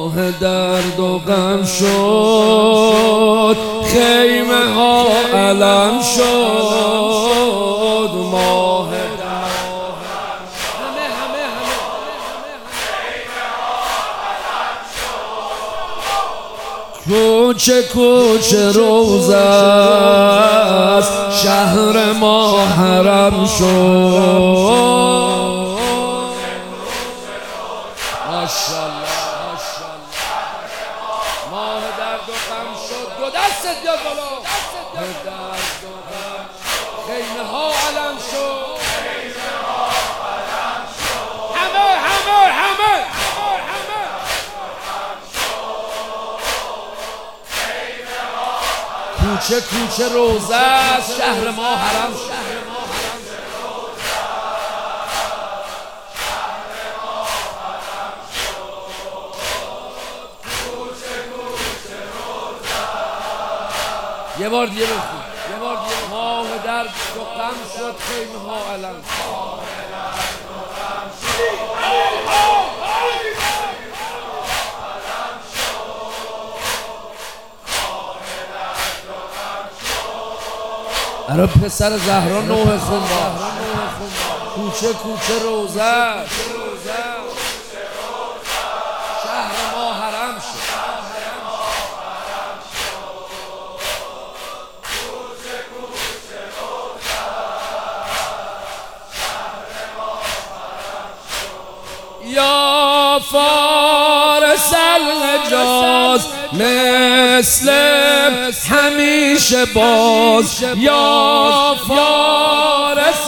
ماه درد و غم شد، خیمه ها علم شد. ماه درد کوچه کوچه روزه است، شهر ما حرم شد. ماشاءالله ماه درد و غم شد. دو دستت بیاد بالا. درد و غم خیمه ها علم شد. همه کوچه کوچه روزه است، شهر ما حرم شد. یه بار دیگه بخون. ماه درد و غم شد، خیمه ها علم شد. برای پسر زهرا نوح خونبا. کوچه کوچه روزه، شهر ما حرم شد. یا فارس الحجاز مثل همیشه باز، یا فارس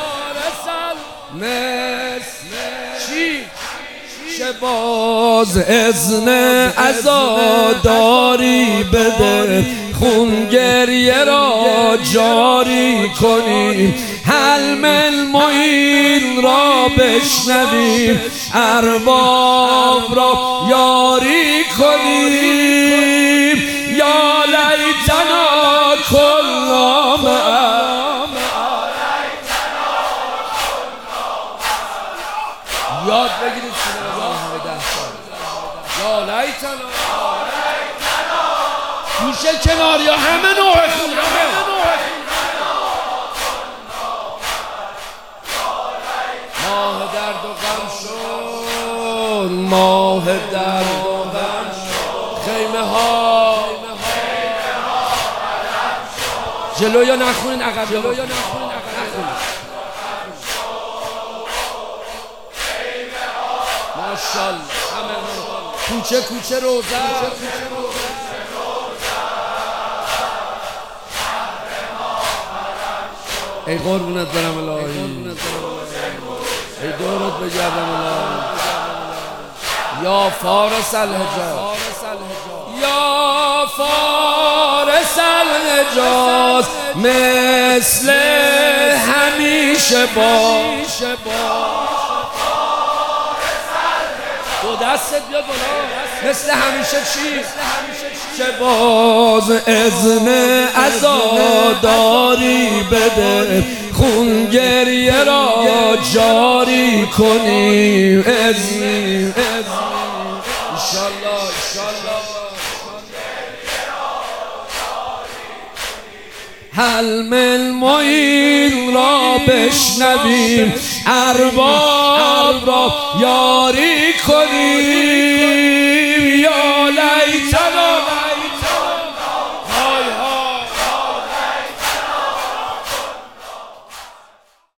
مثل باز، اذن عزاداری بده، خون گریه را جاری کنیم، حلم المعین را بشنویم، ارباب را یاری کنیم. یا لیتنا کنا معا، یاد بگیرید یا لیتنا گوشه کناری ها همه نوع خون. ماه درد و غم شد، ماه درد و غم شد، خیمه ها جلو یا نخونین عقب، ماشاءالله. کوچه کوچه روزه، ای قربونت برم الهی، ای دورت بگردم الهی. یا فارس الحجاز، یا فارس الحجاز مثل همیشه باش. دو دستت بیاد بالا. مثل همیشه چی؟ چه باز، اذن عزاداری بده، خون گریه را جاری کنیم. اذن انشالله حلم المعین را بشنویم، ارباب را یاری کنیم.